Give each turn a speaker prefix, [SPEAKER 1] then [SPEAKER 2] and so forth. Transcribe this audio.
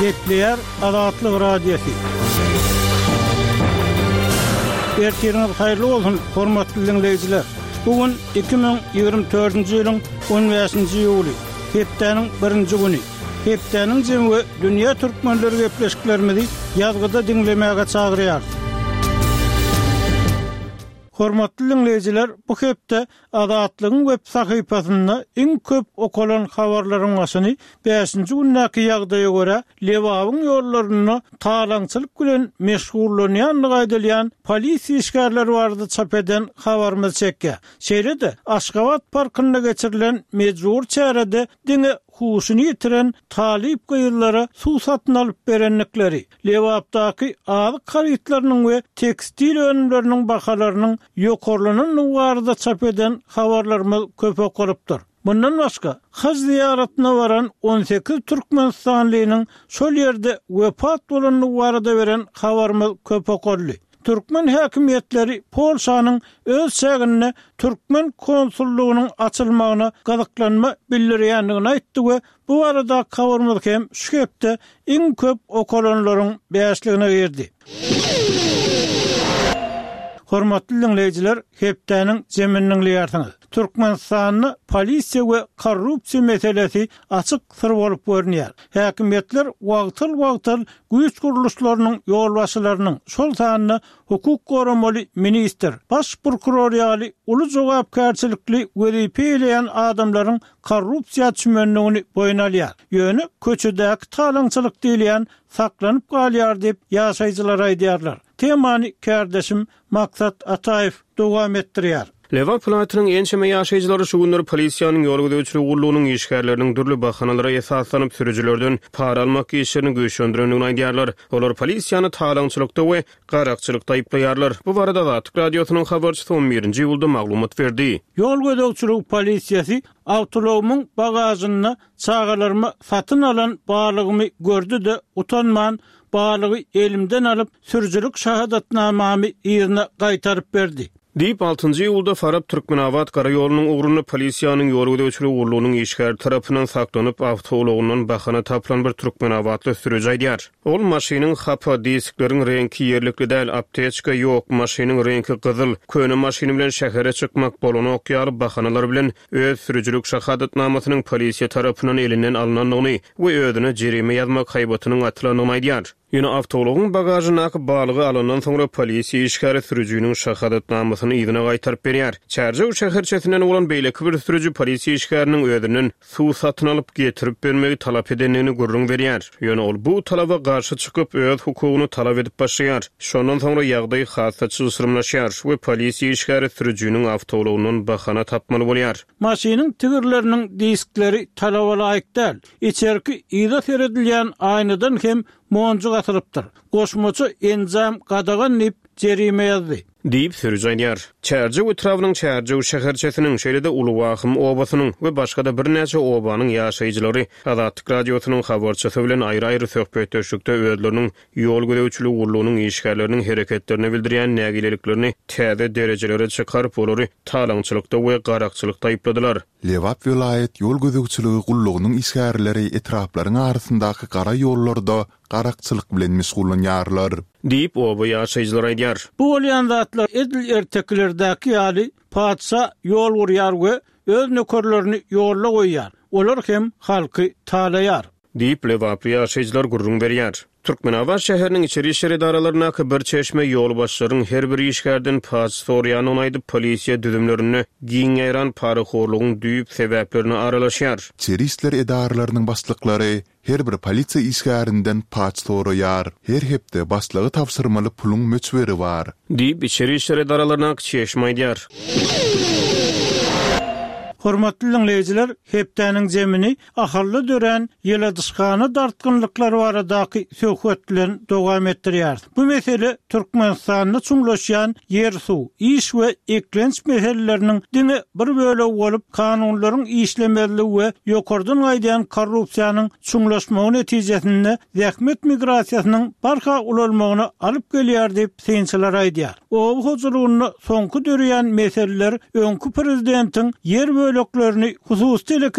[SPEAKER 1] Gepleyer Azatlyk Radiosu. Ertiriniz hayırlı olsun, hormatly dinleyijiler. Bugün 2024-nji ýylyň 15-nji ýuly, hepdeniň 1-nji güni. Hepdeniň jemgy dünýä türkmenleri gepleşiklerimizi ýazgyda dinlemäge çagyrýar. Hormatly dinleyijiler, bu hepde Azatlygyň web sahypasynda iň köp okulan habarlaryň başyny 5-nji günnäki ýagdaýa görä Lewabyň ýollaryny talaňçylyk bilen meşgullanýanlygy aýdylýan polisiýa işgärleri barada çap eden habarymyz çekkä. Şeýlede Aşgabat parkynda geçirilen mejbur çärede diňe huşuny ýitiren talip gyýyllary suw satyn alyp berenlikleri, Lewapdaky azyk haritlarynyň we tekstil önümleriniň bahalarynyň ýokarlanyny barada çap eden habarlarymyz köp okulypdyr. Bundan başga, haj ziyaratına varan 18 Türkmenistanlynyň şol ýerde wepat bolanyny barada beren habarymyz köp okurly. Türkmen häkimetleri Polşanyň öz şäherine Türkmen konsullugynyň açylmagyna gazaklanma bildirýändigini aýtdy we bu arada habarymyz hem şu hepde iň köp okulanlaryň beýasligine girdi. Hormatly dinleyijiler, hepdeniň jeminiň ýartyňyz. Türkmenistanyň polisiýa we korrupsiýa meselesi açyk sır bolup görünýär. Häkimetler wagtyl güýç guruluşlarynyň ýolbaşçylarynyň şol sanyny hukuk goramaly minister, baş prokuror ýaly uly jogapkärçilikli wezipe bilen adamlaryň korrupsiýa çümenligini boýuna alýar. Ýöne köçedäki talaňçylyk diýilýän saklanyp galýar diýip ýaşaýjylar aýdýarlar. Temany kardeşim Maksat Ataev dowam etdirýär. Lewap vilayatynyň ençeme ýaşaýjylary şu günleri polisiýanyň ýol gödäwçilik gurulunyň işgärleriniň dürli bahanalara esaslanyp sürüjilerden para almak işlerini güýçlendirendigini aýdýarlar. Olar polisiýany talaňçylykda we garakçylykda aýplaýarlar. Bu barada Azatlyk Radiosynyň habarçysy 11-nji ýylda maglumat berdi. Ýol gödäwçilik polisiýasy awtologumyň bagazyny çağalarmy satyn alan balygymy gördü de utanman balygy elimden alyp sürüjilik şahadatnamamy ýerine gaýtaryp berdi. Diýip 6-njy ýylda Farab Türkmenawat garaýolunyň ugruna polisiýanyň ýol gödäwçilik gurulunyň işgär tarapyndan saklanyp awtologundan bahana tapylan bir Türkmenawatly sürüji aýdýar. Ol maşynyň hapa diskleriň rengi ýerlikli däl, apteczka ýok, maşynyň rengi gyzyl, köne maşyny bilen şähere çykmak bolany okýar bahanalar bilen öz sürüjilik şahadatnamasynyň polisiýa tarapyndan elinden alynanlygyny we özüne jerime ýazmak haýbatynyň atlanyny aýdýar. Ýöne awtologyň bagazyna balygy alyndan soňra polisiýa işgäri sürüjiniň şahadatnamasyny ýygyna gaýtaryp berýär. Çärje şäherçesinden bolan beýleki bir sürüji polisiýa işgäriniň özünden suw satyn alyp getirip bermegi talap edenligini gurrun berýär. Ýöne ol bu talaba garşy çykyp öz hukugyny talap edip başlaýar. Şondan soňra ýagdaý hassa çysyrmlaşýar we polisiýa işgäri sürüjiniň awtologundan bahana tapmaly bolýar. Maşynyň tigirleriniň diskleri talaba laýyk däl. İçerki ýyda seredilýän aýnadan hem monjuk atılıptır. Goşmaçı enzam qadagan nip jerime ýazdy. Diýip sürüji aýdýar. Çärje etrawynyň çärje şäherçesiniň şeýlede Ulubahym obasynyň we başga-da bir näçe obanyň ýaşaýjylary Azatlyk Radiosynyň habarçysy bilen aýry-aýry söhbetleşikde özleriniň ýol gödäwçilik gurulunyň işgärleriniň hereketlerini bildirýän nägileliklerini täze derejelere çykaryp olary talaňçylykda we garakçylykda aýpladylar.
[SPEAKER 2] Lewap vilayet ýol gödäwçiligi gurulunyň işgärleri etraplaryň arasyndaky gara ýollarda garakçylyk bilen meşgullanýarlar.
[SPEAKER 1] Diýip oba ýaşaýjylar aýdýar. Bu bolýan zatlar edil erteklerdäki ýaly padşa ýol gurýar we öz nökerlerini ýolla goýýar. Olar hem halky talaýar. Diýip Lewap ýaşaýjylar gurrun berýär. Türkmenawat şäheriniň içeri işler edaralaryna bir çeşme ýol başlaryň her bir işgärden pas sorýanyny aýdyp polisiýa düzümlerini giňeýran paraxorlugyň düýüp sebäplerini aralaşýar.
[SPEAKER 2] İçeri işler edaralarynyň başlyklary her bir polisiýa işgärinden pas sorýar. Her hepde başlygy tapşyrmaly puluň möçberi bar.
[SPEAKER 1] Diýip içeri işler edaralaryna çeşme aýdýar. Hormatly dinleyijiler, hepdeniň jemini ahyrly dören ýyla dyşkany dartgynlyklar baradaky söhbet bilen dowam etdirýär. Bu mesele Türkmenistanyny çuňlaşýan ýer suw, iş we eklenç meseleleriniň diňe bir bölegi bolup kanunlaryň işlemeligi we ýokardan aýdýan korrupsiýanyň çuňlaşmagy netijesinde zähmet migrasiýasynyň barha ulalmagyna alyp gelýär diýip synçylar aýdýar. O huzurlugyny soňky dörýän meseleler öňkü prezidentiň ýer böleklerini hususy